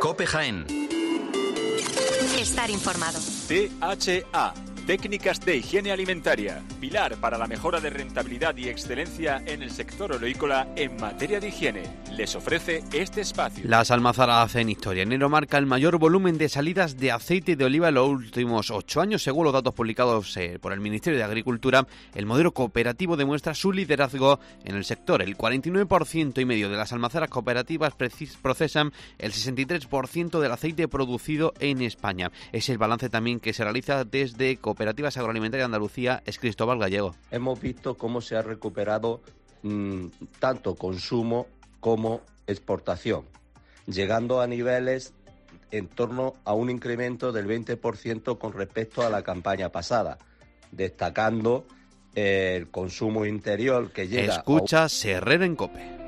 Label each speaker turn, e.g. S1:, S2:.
S1: COPE Jaén.
S2: Estar informado.
S3: THA, técnicas de higiene alimentaria, pilar para la mejora de rentabilidad y excelencia en el sector oleícola en materia de higiene. Les ofrece este espacio.
S4: Las almazaras hacen historia. Enero marca el mayor volumen de salidas de aceite de oliva en los últimos 8 años. Según los datos publicados por el Ministerio de Agricultura, el modelo cooperativo demuestra su liderazgo en el sector. El 49,5% de las almazaras cooperativas procesan el 63% del aceite producido en España. Es el balance también que se realiza desde Cooperativas Agroalimentarias de Andalucía. Es Cristóbal Gallego.
S5: Hemos visto cómo se ha recuperado tanto consumo como exportación, llegando a niveles en torno a un incremento del 20% con respecto a la campaña pasada, destacando el consumo interior que llega...
S4: Escucha Herrera en COPE.